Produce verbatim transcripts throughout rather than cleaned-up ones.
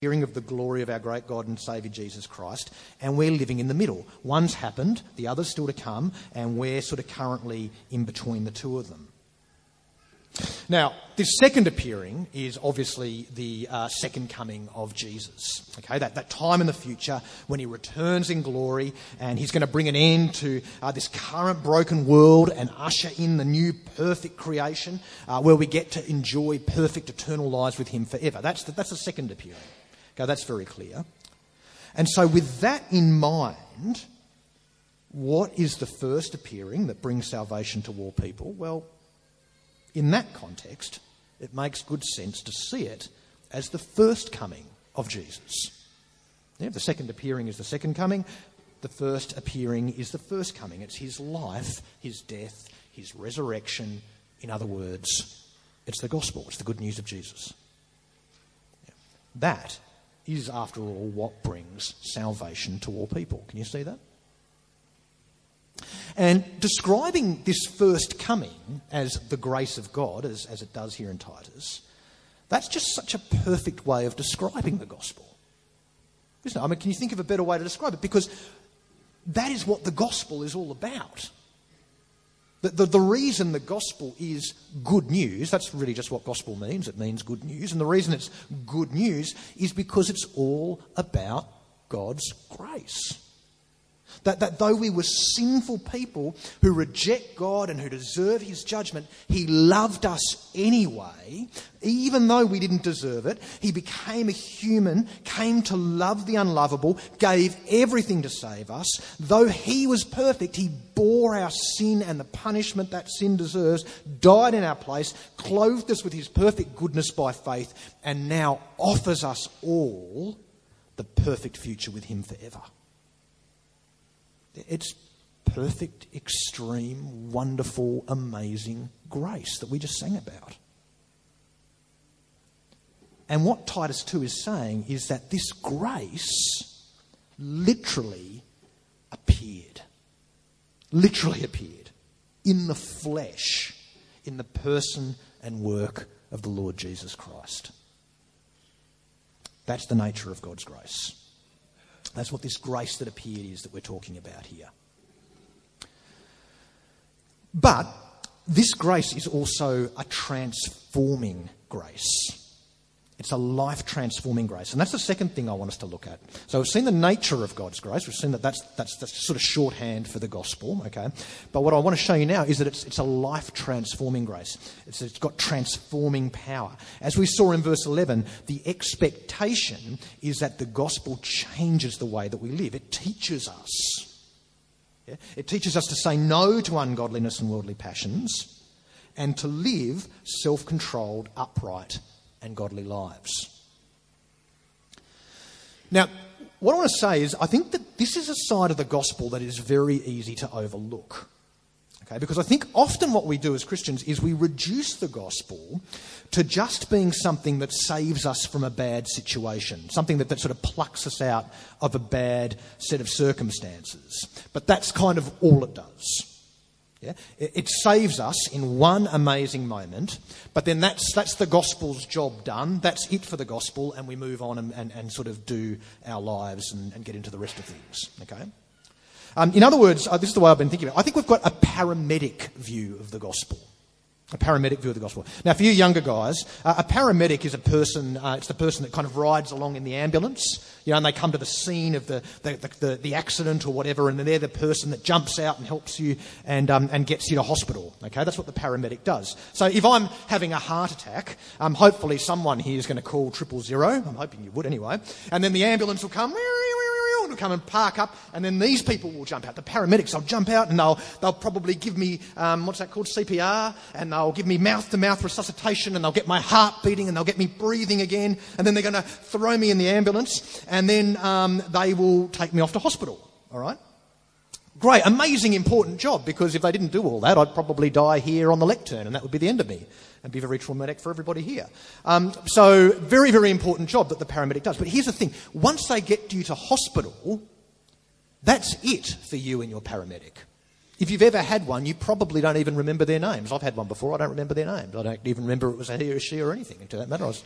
hearing of the glory of our great God and Saviour Jesus Christ, and we're living in the middle. One's happened, the other's still to come, and we're sort of currently in between the two of them. Now, this second appearing is obviously the uh, second coming of Jesus. Okay, that, that time in the future when he returns in glory and he's going to bring an end to uh, this current broken world and usher in the new perfect creation uh, where we get to enjoy perfect eternal lives with him forever. That's the, that's the second appearing. Okay, that's very clear. And so with that in mind, what is the first appearing that brings salvation to all people? Well, in that context, it makes good sense to see it as the first coming of Jesus. Yeah, the second appearing is the second coming. The first appearing is the first coming. It's his life, his death, his resurrection. In other words, it's the gospel. It's the good news of Jesus. Yeah. That is, after all, what brings salvation to all people. Can you see that? And describing this first coming as the grace of God, as, as it does here in Titus, that's just such a perfect way of describing the gospel. Isn't it? I mean, can you think of a better way to describe it? Because that is what the gospel is all about. The, the, the reason the gospel is good news, that's really just what gospel means. It means good news. And the reason it's good news is because it's all about God's grace. That, that though we were sinful people who reject God and who deserve his judgment, he loved us anyway, even though we didn't deserve it. He became a human, came to love the unlovable, gave everything to save us. Though he was perfect, he bore our sin and the punishment that sin deserves, died in our place, clothed us with his perfect goodness by faith, and now offers us all the perfect future with him forever. It's perfect, extreme, wonderful, amazing grace that we just sang about. And what Titus two is saying is that this grace literally appeared. Literally appeared in the flesh, in the person and work of the Lord Jesus Christ. That's the nature of God's grace. That's what this grace that appeared is that we're talking about here. But this grace is also a transforming grace. It's a life-transforming grace. And that's the second thing I want us to look at. So we've seen the nature of God's grace. We've seen that that's, that's, that's sort of shorthand for the gospel, okay? But what I want to show you now is that it's, it's a life-transforming grace. It's, it's got transforming power. As we saw in verse eleven, the expectation is that the gospel changes the way that we live. It teaches us. Yeah? It teaches us to say no to ungodliness and worldly passions and to live self-controlled, upright, and godly lives. Now, what I want to say is I think that this is a side of the gospel that is very easy to overlook. Okay, because I think often what we do as Christians is we reduce the gospel to just being something that saves us from a bad situation, something that, that sort of plucks us out of a bad set of circumstances. But that's kind of all it does. Yeah? It, it saves us in one amazing moment, but then that's that's the gospel's job done. That's it for the gospel, and we move on and, and, and sort of do our lives and, and get into the rest of things. Okay. Um, in other words, uh, this is the way I've been thinking about it. I think we've got a paramedic view of the gospel. A paramedic view of the gospel. Now, for you younger guys, uh, a paramedic is a person, uh, it's the person that kind of rides along in the ambulance, you know, and they come to the scene of the the, the, the, the accident or whatever, and they're the person that jumps out and helps you and um, and gets you to hospital. Okay, that's what the paramedic does. So if I'm having a heart attack, um, hopefully someone here is going to call triple zero. I'm hoping you would anyway. And then the ambulance will come, will come and park up, and then these people will jump out. The paramedics, they'll jump out and they'll they'll probably give me, um, what's that called, C P R, and they'll give me mouth-to-mouth resuscitation, and they'll get my heart beating, and they'll get me breathing again, and then they're going to throw me in the ambulance, and then um, they will take me off to hospital, all right? Great, amazing, important job, because if they didn't do all that, I'd probably die here on the lectern, and that would be the end of me. And be very traumatic for everybody here. Um, so, very, very important job that the paramedic does. But here's the thing. Once they get you to hospital, that's it for you and your paramedic. If you've ever had one, you probably don't even remember their names. I've had one before. I don't remember their names. I don't even remember it was a he or a she or anything. To that matter, I was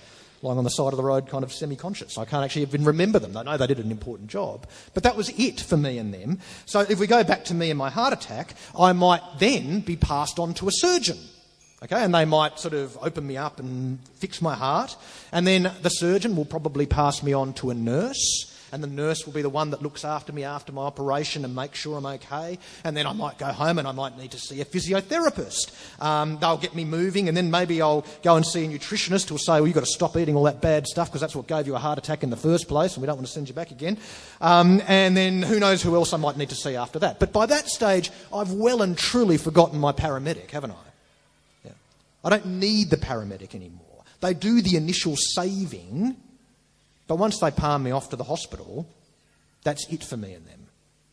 lying on the side of the road, kind of semi-conscious. I can't actually even remember them. I know they did an important job, but that was it for me and them. So if we go back to me and my heart attack, I might then be passed on to a surgeon. Okay, and they might sort of open me up and fix my heart, and then the surgeon will probably pass me on to a nurse, and the nurse will be the one that looks after me after my operation and makes sure I'm okay. And then I might go home and I might need to see a physiotherapist. Um, they'll get me moving, and then maybe I'll go and see a nutritionist who'll say, well, you've got to stop eating all that bad stuff because that's what gave you a heart attack in the first place and we don't want to send you back again. Um, and then who knows who else I might need to see after that. But by that stage, I've well and truly forgotten my paramedic, haven't I? Yeah. I don't need the paramedic anymore. They do the initial saving, but once they palm me off to the hospital, that's it for me and them.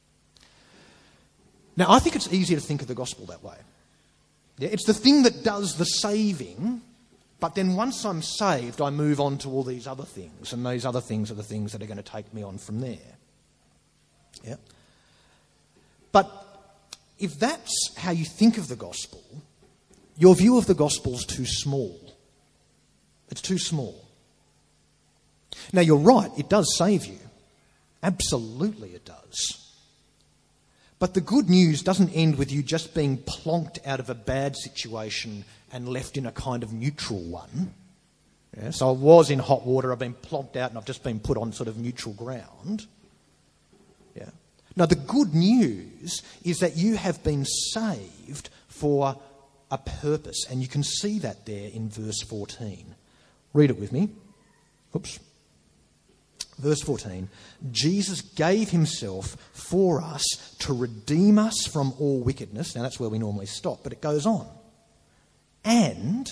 Now, I think it's easier to think of the gospel that way. Yeah, it's the thing that does the saving, but then once I'm saved, I move on to all these other things, and these other things are the things that are going to take me on from there. Yeah. But if that's how you think of the gospel, your view of the gospel's too small. It's too small. Now, you're right, it does save you. Absolutely it does. But the good news doesn't end with you just being plonked out of a bad situation and left in a kind of neutral one. Yeah, so I was in hot water, I've been plonked out and I've just been put on sort of neutral ground. Yeah. Now, the good news is that you have been saved for a purpose, and you can see that there in verse fourteen. Read it with me. Oops. Verse fourteen, Jesus gave himself for us to redeem us from all wickedness. Now that's where we normally stop, but it goes on. And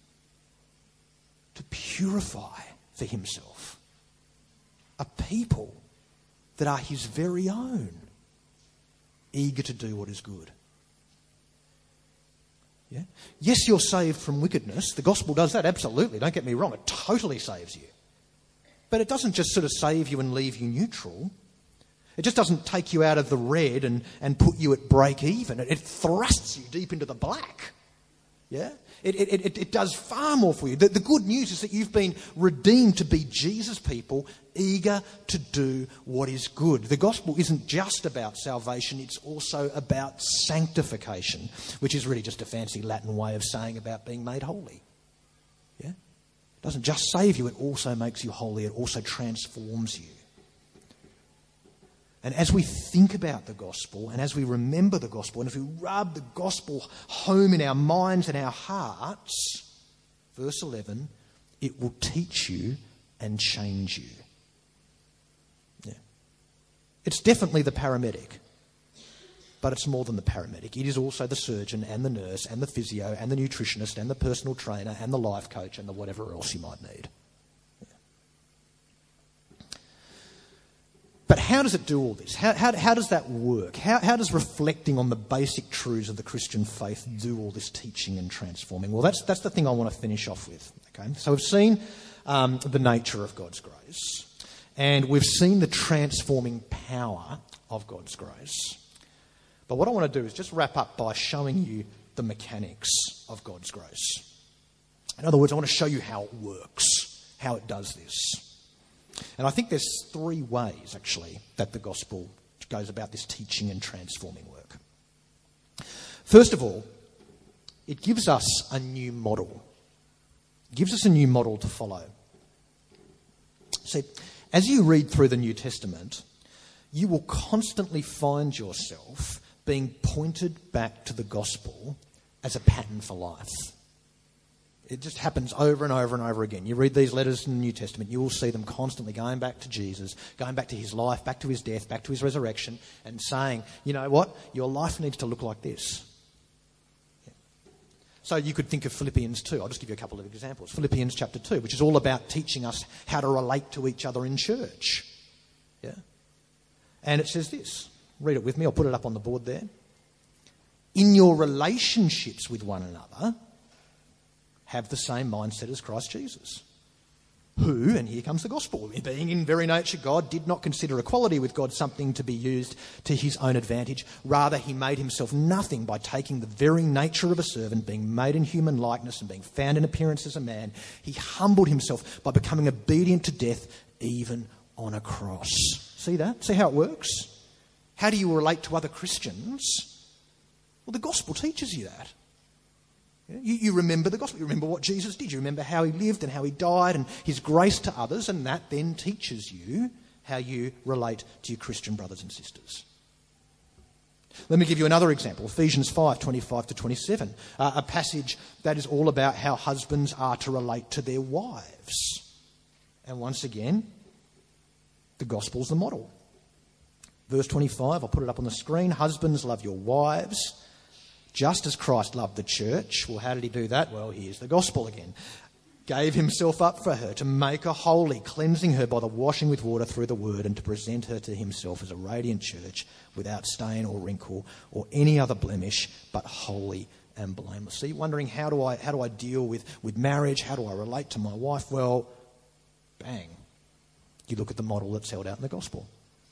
to purify for himself a people that are his very own, eager to do what is good. Yeah? Yes, you're saved from wickedness. The gospel does that, absolutely. Don't get me wrong. It totally saves you. But it doesn't just sort of save you and leave you neutral. It just doesn't take you out of the red and, and put you at break even. It, it thrusts you deep into the black. Yeah? It, it, it, it does far more for you. The, the good news is that you've been redeemed to be Jesus' people, eager to do what is good. The gospel isn't just about salvation, it's also about sanctification, which is really just a fancy Latin way of saying about being made holy. Yeah? It doesn't just save you, it also makes you holy, it also transforms you. And as we think about the gospel, and as we remember the gospel, and as we rub the gospel home in our minds and our hearts, verse eleven, it will teach you and change you. Yeah. It's definitely the paramedic, but it's more than the paramedic. It is also the surgeon and the nurse and the physio and the nutritionist and the personal trainer and the life coach and the whatever else you might need. But how does it do all this? How, how, how does that work? How, how does reflecting on the basic truths of the Christian faith do all this teaching and transforming? Well, that's, that's the thing I want to finish off with. Okay, so we've seen um, the nature of God's grace, and we've seen the transforming power of God's grace. But what I want to do is just wrap up by showing you the mechanics of God's grace. In other words, I want to show you how it works, how it does this. And I think there's three ways, actually, that the gospel goes about this teaching and transforming work. First of all, it gives us a new model. It gives us a new model to follow. See, as you read through the New Testament, you will constantly find yourself being pointed back to the gospel as a pattern for life. It just happens over and over and over again. You read these letters in the New Testament, you will see them constantly going back to Jesus, going back to his life, back to his death, back to his resurrection, and saying, you know what, your life needs to look like this. Yeah. So you could think of Philippians two. I'll just give you a couple of examples. Philippians chapter two, which is all about teaching us how to relate to each other in church. Yeah. And it says this. Read it with me. I'll put it up on the board there. In your relationships with one another, have the same mindset as Christ Jesus. who, and here comes the gospel, being in very nature God, did not consider equality with God something to be used to his own advantage. Rather, he made himself nothing by taking the very nature of a servant, being made in human likeness and being found in appearance as a man. He humbled himself by becoming obedient to death, even on a cross. See that? See how it works? How do you relate to other Christians? Well, the gospel teaches you that. You, you remember the gospel. You remember what Jesus did. You remember how he lived and how he died and his grace to others, and that then teaches you how you relate to your Christian brothers and sisters. Let me give you another example. Ephesians five, twenty-five to twenty-seven, uh, a passage that is all about how husbands are to relate to their wives. And once again, the gospel's the model. Verse twenty-five, I'll put it up on the screen. Husbands, love your wives, just as Christ loved the church. Well, how did he do that? Well, here's the gospel again. Gave himself up for her to make her holy, cleansing her by the washing with water through the word, and to present her to himself as a radiant church without stain or wrinkle or any other blemish, but holy and blameless. So you're wondering, how do I how do I deal with, with marriage? How do I relate to my wife? Well, bang. You look at the model that's held out in the gospel.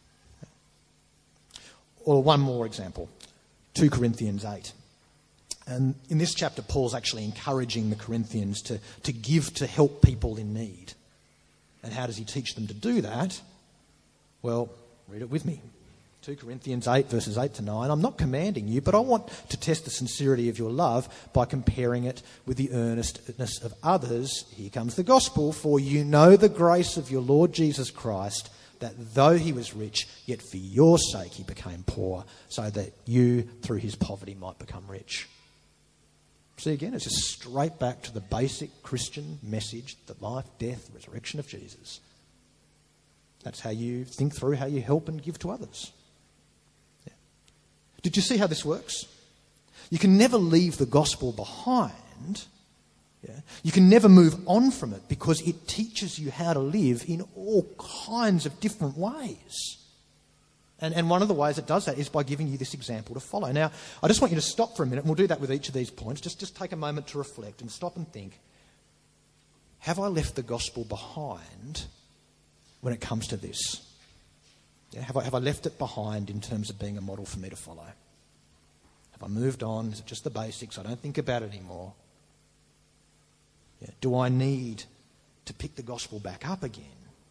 Or one more example, two Corinthians eight. And in this chapter, Paul's actually encouraging the Corinthians to, to give to help people in need. And how does he teach them to do that? Well, read it with me. two Corinthians eight, verses eight to nine. I'm not commanding you, but I want to test the sincerity of your love by comparing it with the earnestness of others. Here comes the gospel. For you know the grace of your Lord Jesus Christ, that though he was rich, yet for your sake he became poor, so that you, through his poverty, might become rich. See, again, it's just straight back to the basic Christian message, the life, death, resurrection of Jesus. That's how you think through how you help and give to others. Yeah. Did you see how this works? You can never leave the gospel behind. Yeah. You can never move on from it because it teaches you how to live in all kinds of different ways. And, and one of the ways it does that is by giving you this example to follow. Now, I just want you to stop for a minute, and we'll do that with each of these points. Just, just take a moment to reflect and stop and think, have I left the gospel behind when it comes to this? Yeah, have I, have I left it behind in terms of being a model for me to follow? Have I moved on? Is it just the basics? I don't think about it anymore. Yeah. Do I need to pick the gospel back up again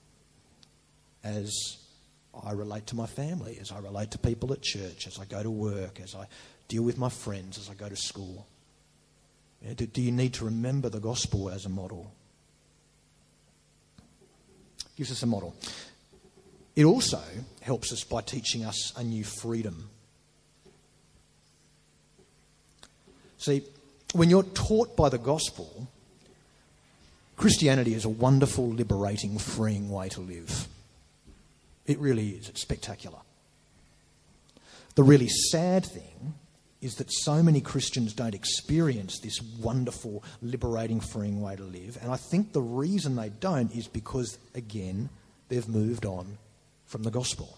as I relate to my family, as I relate to people at church, as I go to work, as I deal with my friends, as I go to school? Yeah, do, do you need to remember the gospel as a model? Gives us a model. It also helps us by teaching us a new freedom. See, when you're taught by the gospel, Christianity is a wonderful, liberating, freeing way to live. It really is. It's spectacular. The really sad thing is that so many Christians don't experience this wonderful, liberating, freeing way to live. And I think the reason they don't is because, again, they've moved on from the gospel.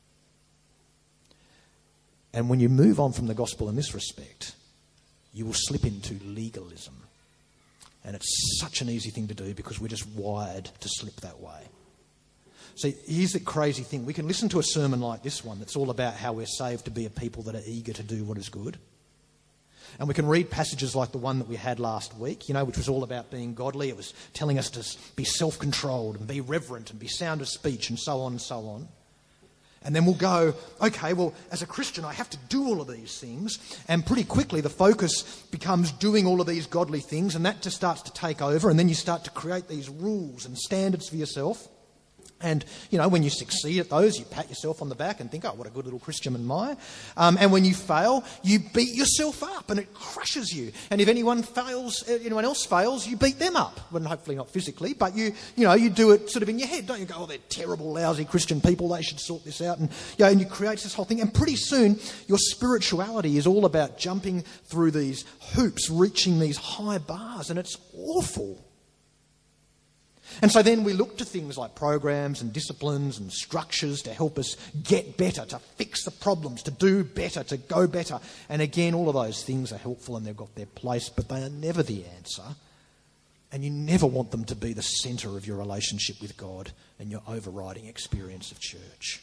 And when you move on from the gospel in this respect, you will slip into legalism. And it's such an easy thing to do because we're just wired to slip that way. See, here's the crazy thing. We can listen to a sermon like this one that's all about how we're saved to be a people that are eager to do what is good. And we can read passages like the one that we had last week, you know, which was all about being godly. It was telling us to be self-controlled and be reverent and be sound of speech and so on and so on. And then we'll go, okay, well, as a Christian, I have to do all of these things. And pretty quickly, the focus becomes doing all of these godly things, and that just starts to take over. And then you start to create these rules and standards for yourself. And, you know, when you succeed at those, you pat yourself on the back and think, oh, what a good little Christian am I. Um, and when you fail, you beat yourself up and it crushes you. And if anyone fails, anyone else fails, you beat them up. Well, hopefully not physically, but you, you know, you do it sort of in your head, don't you? Go, oh, they're terrible, lousy Christian people. They should sort this out. And, you know, and you create this whole thing. And pretty soon, your spirituality is all about jumping through these hoops, reaching these high bars. And it's awful. And so then we look to things like programs and disciplines and structures to help us get better, to fix the problems, to do better, to go better. And again, all of those things are helpful and they've got their place, but they are never the answer And you never want them to be the centre of your relationship with God and your overriding experience of church.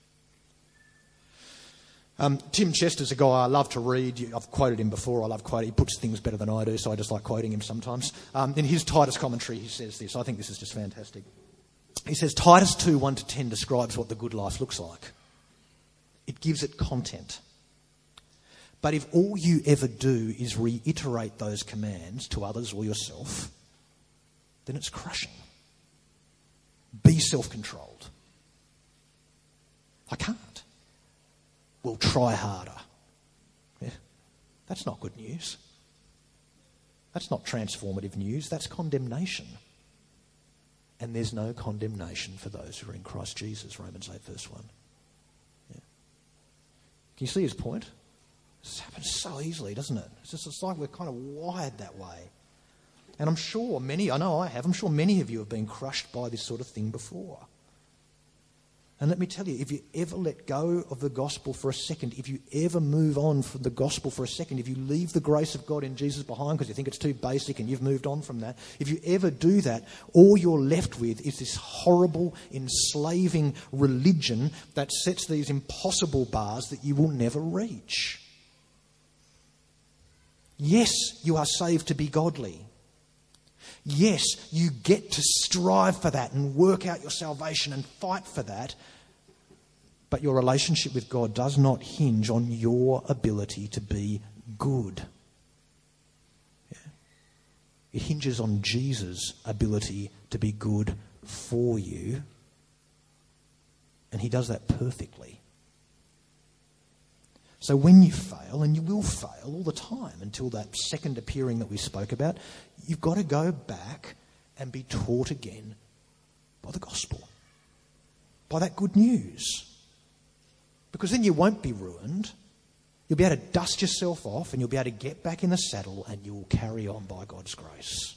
Um, Tim Chester's a guy I love to read. I've quoted him before. I love quoting. He puts things better than I do, so I just like quoting him sometimes. Um, in his Titus commentary, he says this. I think this is just fantastic. He says, Titus two, one to ten describes what the good life looks like. It gives it content. But if all you ever do is reiterate those commands to others or yourself, then it's crushing. Be self-controlled. I can't. Well, try harder. Yeah. That's not good news. That's not transformative news. That's condemnation. And there's no condemnation for those who are in Christ Jesus, Romans eight verse one. Yeah. Can you see his point? This happens so easily, doesn't it? It's just it's like we're kind of wired that way. And I'm sure many, I know I have, I'm sure many of you have been crushed by this sort of thing before. And let me tell you, if you ever let go of the gospel for a second, if you ever move on from the gospel for a second, if you leave the grace of God in Jesus behind because you think it's too basic and you've moved on from that, if you ever do that, all you're left with is this horrible, enslaving religion that sets these impossible bars that you will never reach. Yes, you are saved to be godly. Yes, you get to strive for that and work out your salvation and fight for that. But your relationship with God does not hinge on your ability to be good. Yeah. It hinges on Jesus' ability to be good for you. And he does that perfectly. So when you fail, and you will fail all the time until that second appearing that we spoke about, you've got to go back and be taught again by the gospel, by that good news. Because then you won't be ruined. You'll be able to dust yourself off and you'll be able to get back in the saddle and you'll carry on by God's grace.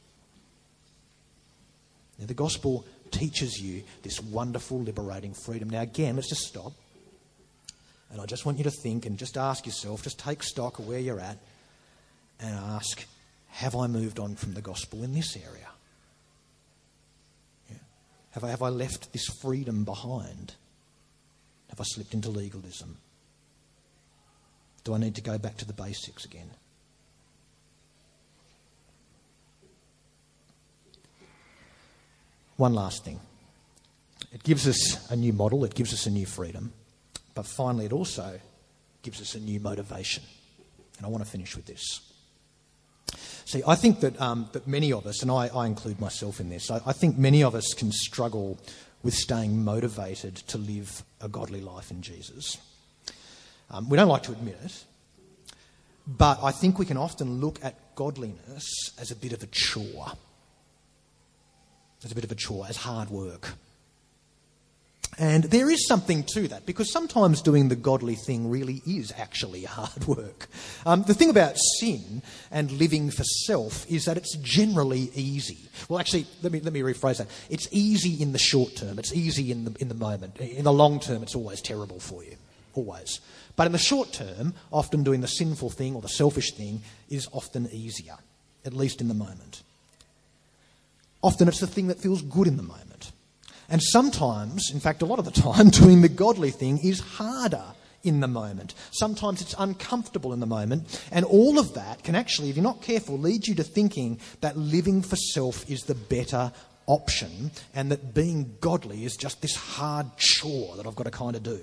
Now, the gospel teaches you this wonderful, liberating freedom. Now, again, let's just stop. And I just want you to think and just ask yourself, just take stock of where you're at and ask, have I moved on from the gospel in this area? Yeah. Have I, have I left this freedom behind? Have I slipped into legalism? Do I need to go back to the basics again? One last thing. It gives us a new model, it gives us a new freedom. But finally, it also gives us a new motivation. And I want to finish with this. See, I think that um, that many of us, and I, I include myself in this, I, I think many of us can struggle with staying motivated to live a godly life in Jesus. Um, we don't like to admit it, but I think we can often look at godliness as a bit of a chore. As a bit of a chore, as hard work. And there is something to that, because sometimes doing the godly thing really is actually hard work. Um, the thing about sin and living for self is that it's generally easy. Well, actually, let me let me rephrase that. It's easy in the short term. It's easy in the in the moment. In the long term, it's always terrible for you, always. But in the short term, often doing the sinful thing or the selfish thing is often easier, at least in the moment. Often it's the thing that feels good in the moment. And sometimes, in fact a lot of the time, doing the godly thing is harder in the moment. Sometimes it's uncomfortable in the moment. And all of that can actually, if you're not careful, lead you to thinking that living for self is the better option and that being godly is just this hard chore that I've got to kind of do.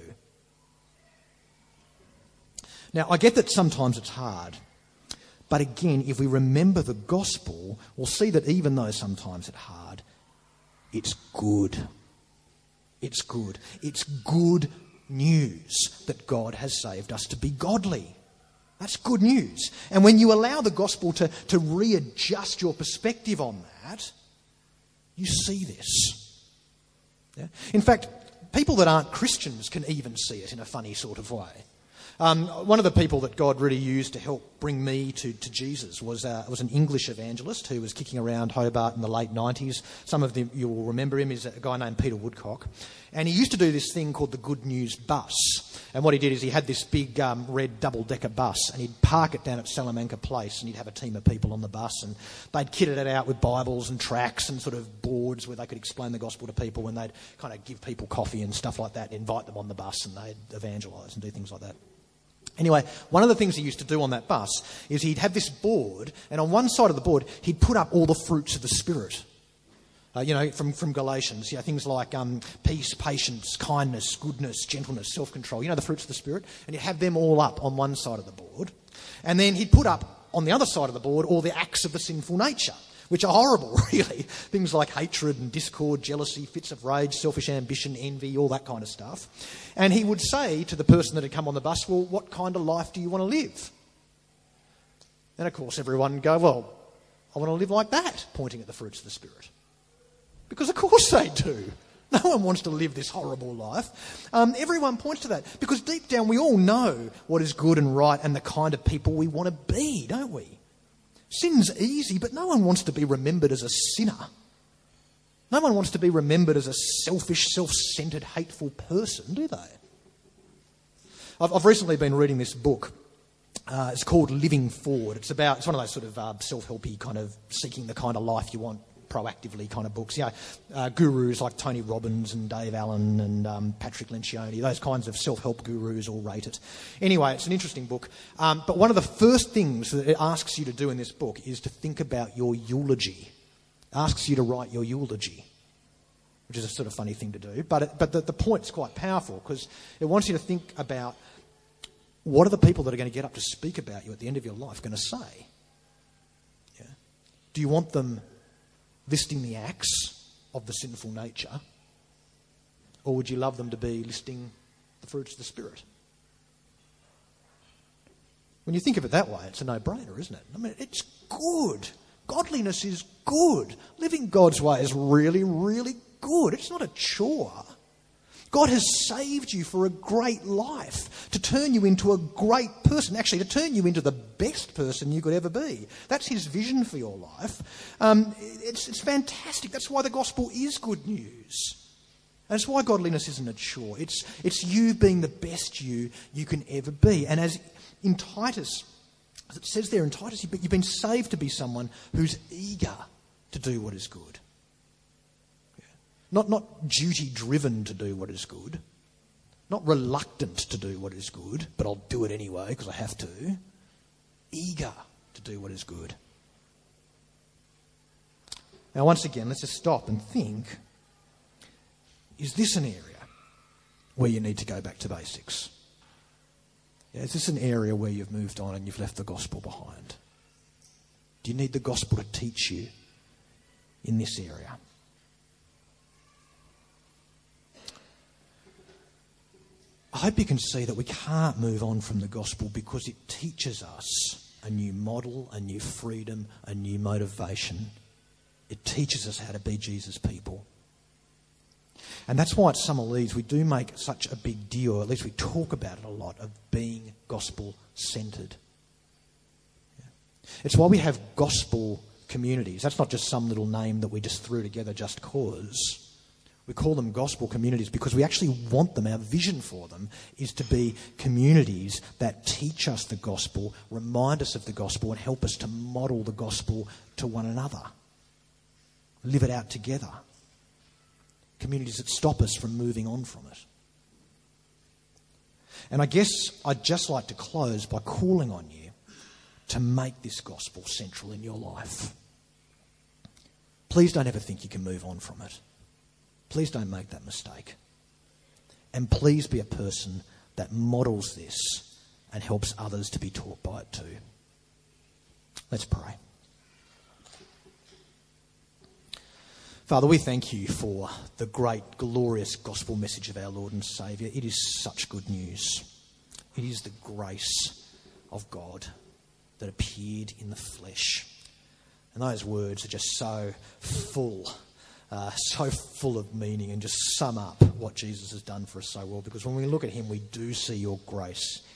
Now, I get that sometimes it's hard. But again, if we remember the gospel, we'll see that even though sometimes it's hard, it's good. It's good. It's good news that God has saved us to be godly. That's good news. And when you allow the gospel to, to readjust your perspective on that, you see this. Yeah? In fact, people that aren't Christians can even see it in a funny sort of way. Um, one of the people that God really used to help bring me to, to Jesus was uh, was an English evangelist who was kicking around Hobart in the late nineties. Some of them, you will remember him, is a guy named Peter Woodcock. And he used to do this thing called the Good News Bus. And what he did is he had this big um, red double-decker bus, and he'd park it down at Salamanca Place, and he'd have a team of people on the bus, and they'd kitted it out with Bibles and tracts and sort of boards where they could explain the gospel to people, and they'd kind of give people coffee and stuff like that, and invite them on the bus, and they'd evangelise and do things like that. Anyway, one of the things he used to do on that bus is he'd have this board, and on one side of the board, he'd put up all the fruits of the Spirit. Uh, you know, from, from Galatians, you know, things like um, peace, patience, kindness, goodness, gentleness, self-control. You know, the fruits of the Spirit. And he'd have them all up on one side of the board. And then he'd put up on the other side of the board all the acts of the sinful nature, which are horrible, really. Things like hatred and discord, jealousy, fits of rage, selfish ambition, envy, all that kind of stuff. And he would say to the person that had come on the bus, well, what kind of life do you want to live? And of course everyone would go, well, I want to live like that, pointing at the fruits of the Spirit. Because of course they do. No one wants to live this horrible life. Um, everyone points to that. Because deep down we all know what is good and right and the kind of people we want to be, don't we? Sin's easy, but no one wants to be remembered as a sinner. No one wants to be remembered as a selfish, self-centred, hateful person, do they? I've, I've recently been reading this book. Uh, it's called Living Forward. It's about, it's one of those sort of uh, self-helpy kind of seeking the kind of life you want proactively kind of books. You know, uh, gurus like Tony Robbins and Dave Allen and um, Patrick Lencioni, those kinds of self-help gurus all rate it. Anyway, it's an interesting book. Um, but one of the first things that it asks you to do in this book is to think about your eulogy. It asks you to write your eulogy, which is a sort of funny thing to do. But, it, but the, the point's quite powerful because it wants you to think about what are the people that are going to get up to speak about you at the end of your life going to say? Yeah. Do you want them listing the acts of the sinful nature, or would you love them to be listing the fruits of the Spirit? When you think of it that way, it's a no-brainer, isn't it? I mean, it's good. Godliness is good. Living God's way is really, really good. It's not a chore. God has saved you for a great life, to turn you into a great person, actually to turn you into the best person you could ever be. That's his vision for your life. Um, it's, it's fantastic. That's why the gospel is good news. And it's why godliness isn't a chore. It's, it's you being the best you you can ever be. And as in Titus, as it says there in Titus, you've been saved to be someone who's eager to do what is good. Not, not duty-driven to do what is good. Not reluctant to do what is good, but I'll do it anyway because I have to. Eager to do what is good. Now, once again, let's just stop and think, is this an area where you need to go back to basics? Yeah, is this an area where you've moved on and you've left the gospel behind? Do you need the gospel to teach you in this area? I hope you can see that we can't move on from the gospel because it teaches us a new model, a new freedom, a new motivation. It teaches us how to be Jesus' people. And that's why at Summer Leads we do make such a big deal, or at least we talk about it a lot, of being gospel-centred. Yeah. It's why we have gospel communities. That's not just some little name that we just threw together just cause. We call them gospel communities because we actually want them. Our vision for them is to be communities that teach us the gospel, remind us of the gospel, and help us to model the gospel to one another. Live it out together. Communities that stop us from moving on from it. And I guess I'd just like to close by calling on you to make this gospel central in your life. Please don't ever think you can move on from it. Please don't make that mistake. And please be a person that models this and helps others to be taught by it too. Let's pray. Father, we thank you for the great, glorious gospel message of our Lord and Saviour. It is such good news. It is the grace of God that appeared in the flesh. And those words are just so full Uh, so full of meaning and just sum up what Jesus has done for us so well. Because when we look at him, we do see your grace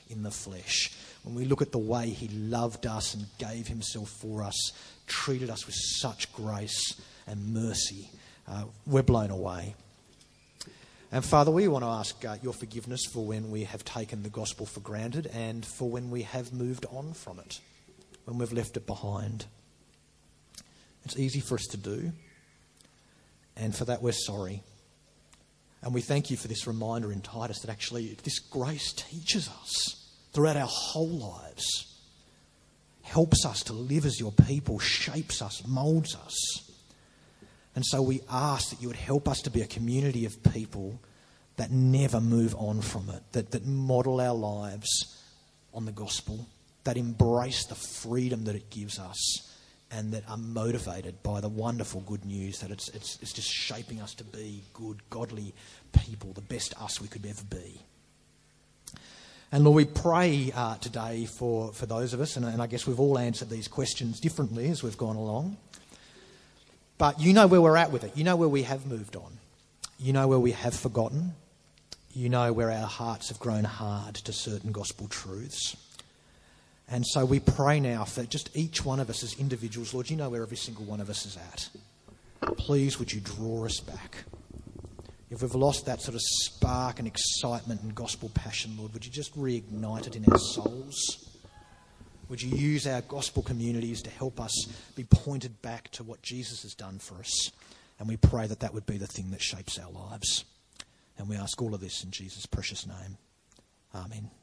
in the flesh. When we look at the way he loved us and gave himself for us, treated us with such grace and mercy, uh, we're blown away. And Father, we want to ask uh, your forgiveness for when we have taken the gospel for granted and for when we have moved on from it, when we've left it behind. It's easy for us to do, and for that we're sorry. And we thank you for this reminder in Titus that actually this grace teaches us throughout our whole lives, helps us to live as your people, shapes us, moulds us. And so we ask that you would help us to be a community of people that never move on from it, that, that model our lives on the gospel, that embrace the freedom that it gives us, and that are motivated by the wonderful good news that it's, it's, it's just shaping us to be good, godly people, the best us we could ever be. And Lord, we pray uh, today for, for those of us, and, and I guess we've all answered these questions differently as we've gone along, but you know where we're at with it. You know where we have moved on. You know where we have forgotten. You know where our hearts have grown hard to certain gospel truths. And so we pray now for just each one of us as individuals. Lord, you know where every single one of us is at. Please, would you draw us back? If we've lost that sort of spark and excitement and gospel passion, Lord, would you just reignite it in our souls? Would you use our gospel communities to help us be pointed back to what Jesus has done for us? And we pray that that would be the thing that shapes our lives. And we ask all of this in Jesus' precious name. Amen.